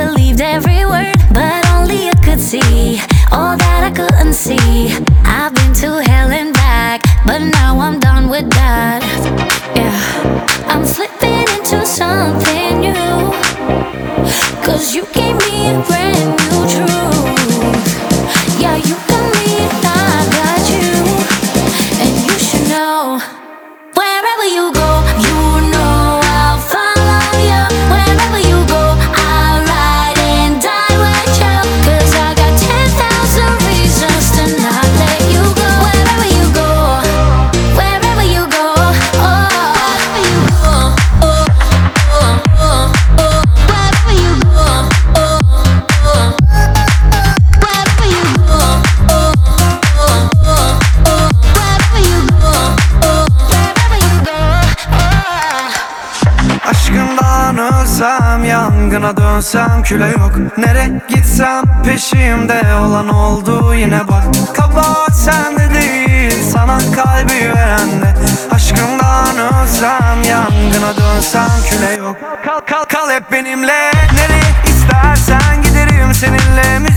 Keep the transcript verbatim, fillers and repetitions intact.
believed every word, but only you could see all that I couldn't see. I've been to hell and back, but now I'm done with that. Yeah, I'm slipping into something new, 'cause you gave me a brand new truth. Yeah, you got me and I got you, and you should know, wherever you go, you know I'll follow you. Wherever you go, I'll ride and die with you, 'cause I got ten thousand reasons to not let you go. Wherever you go, wherever you go, oh, wherever you go, oh, oh, oh, oh, wherever you go, oh, oh, wherever you go, oh, oh, oh, oh, wherever you go, oh, wherever you go, oh. Aşkından ölsem, yangına dönsem küle yok. Nere gitsem peşimde olan oldu yine bak. Kabahat sende değil, sana kalbi verende. Aşkından ölsem, yangına dönsem küle yok. Kal kal kal hep benimle, nereye istersen giderim seninle.